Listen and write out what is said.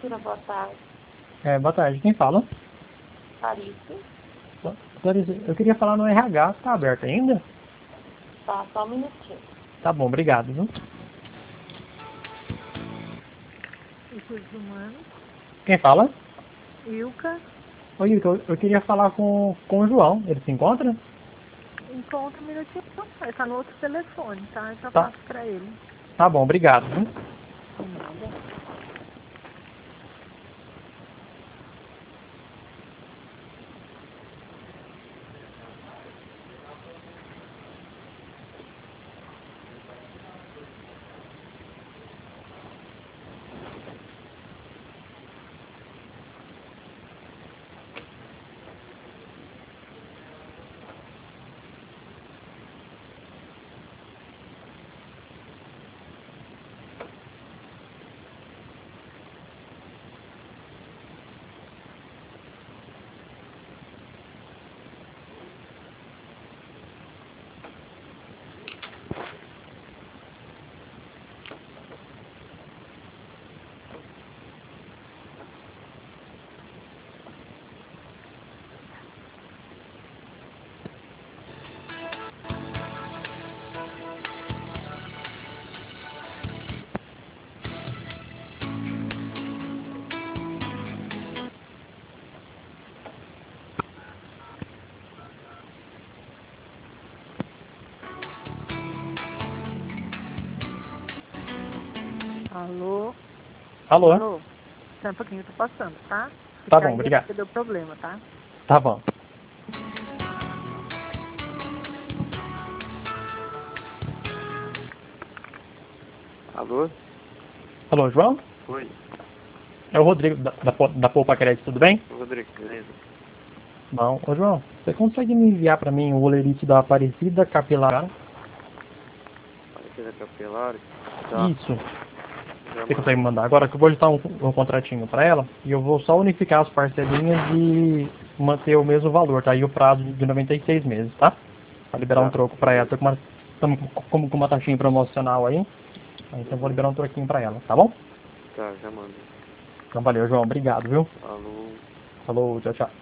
Prefeitura, boa tarde. Boa tarde, quem fala? Clarice. Clarice, eu queria falar no RH, tá aberto ainda? Tá, só um minutinho. Tá bom, obrigado, viu? Recursos humanos. Quem fala? Ilka. Oi, eu queria falar com o João, ele se encontra? Encontra um minutinho. Ele tá no outro telefone, tá? Eu já Tá. passo pra ele. Tá bom, obrigado, viu? De nada. Alô? Alô? Alô? Só um pouquinho, eu tô passando, tá? Tá Fica bom, aí, obrigado. porque deu problema, tá? Tá bom. Alô? Alô, João? Oi, É o Rodrigo da Poupa Crédito, tudo bem? Rodrigo, beleza? Bom, ô João, você consegue me enviar pra mim o olerite da Aparecida Capilar? Parecida Capilar? Tá, Isso. já Você mando. consegue me mandar agora que eu vou editar um contratinho pra ela e eu vou só unificar as parcelinhas e manter o mesmo valor, tá? E o prazo de 96 meses, tá? Pra liberar um Tá, troco pra ela. Estamos com uma taxinha promocional aí, então eu vou liberar um troquinho pra ela, tá bom? tá, já mando. Então valeu, João. Obrigado, viu? Alô? Falou, tchau, tchau.